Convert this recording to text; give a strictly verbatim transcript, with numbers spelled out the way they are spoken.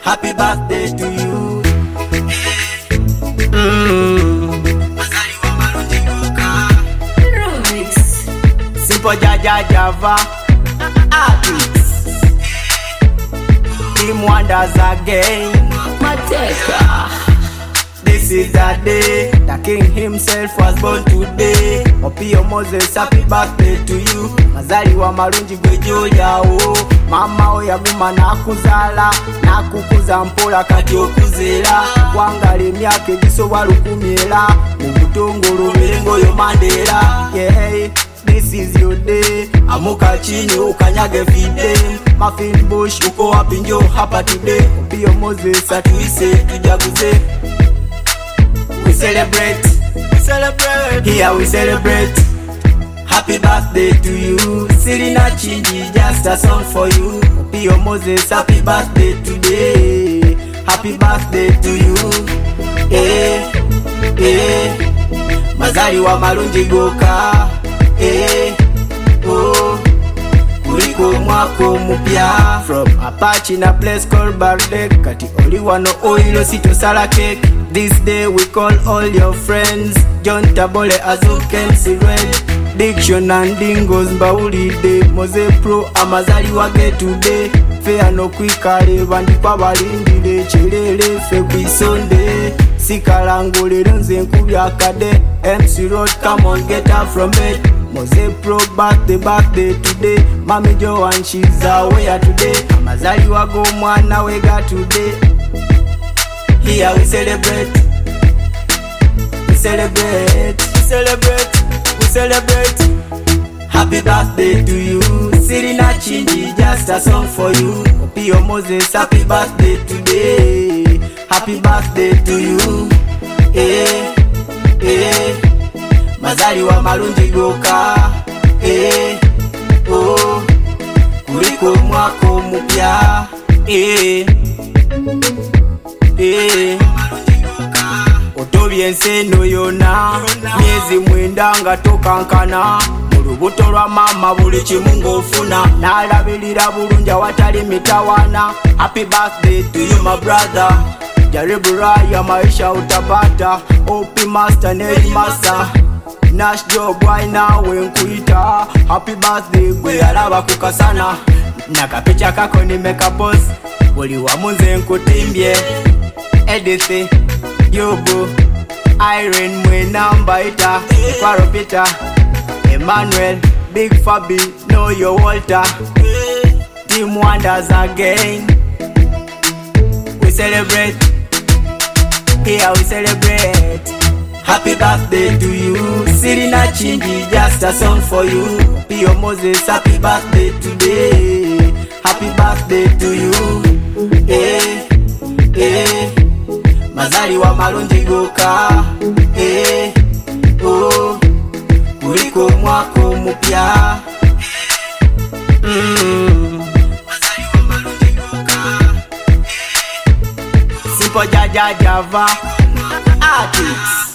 happy birthday to you. Mm. Simple Jaja Java artists. Team wonders again. Mateka. This is the day the king himself was born today. Opio Moses, happy birthday to you. Mazaliwa marungi gwejoyawo. Mama oyaguma nakuzala, nakukuza mpola kati okuzera. Wangala emyaka egisoba lukumi era mu butongolo mirengo yo Mandela. Yeah, this is your day. Amuka chini ukanyage fide. Muffin Bush uko wapi njo hapa today. Opio Moses atuise tujaguze. We celebrate, we celebrate, here we celebrate. Happy birthday to you. Sirina Chinji, just a song for you. Opio Moses, happy birthday today. Happy birthday to you. Eh, eh, mazaliwa marungi goka. Eh, oh, kuliko mwako mupya. From Apache na place called Bardek. Kati oli wano oilo sito sala cake. This day we call all your friends. John Tabole, Azuken, Sirred, Diction and Dingos Mbaulide. Moze Pro amazaliwa ge today. Fair no kwikale bandikwa balindile. Chilele fe kwisonde. Sikalangole nze nkubya kade. M C Road, come on get up from bed. Moze Pro birthday birthday today. Mami Joan she's away today. Amazaliwa go mwana wega today. Here we celebrate, we celebrate, we celebrate, we celebrate. Happy birthday to you. Sirina Chinji, just a song for you. Opio Moses, happy birthday today. Happy birthday to you. Eh, eh, mazaliwa marungi goka. Eh, oh, kuliko mwako mupya. Eh, eh, otobye enseno yona. Miezi mwenda nga tokankana. Mulubuto lwa mama buli kimu ng'ofuna. Nalabirira bulungi awatali mitawana. Happy birthday to you my brother. Jaribu raya maisha utapata. O P master Ned master Nash Job why nawe nkuita. Happy birthday gwe alaba kukasana. Nakapicha kako nimeka post. Buli wamunze nkutimbye. Edith, Yobo, Irene Mwena Mbaita, Kwaro Peter, Emmanuel, Big Fabi, know your Walter. Team wonders again. We celebrate, here we celebrate. Happy birthday to you. Sirina Chinji, just a song for you. Opio Moses, happy birthday today. Happy birthday to you. Eh, eh, mazaliwa marungi goka. Eh, oh, kuliko mwako mupya. Mm. Mazaliwa marungi goka. Simple Jaja Java artists.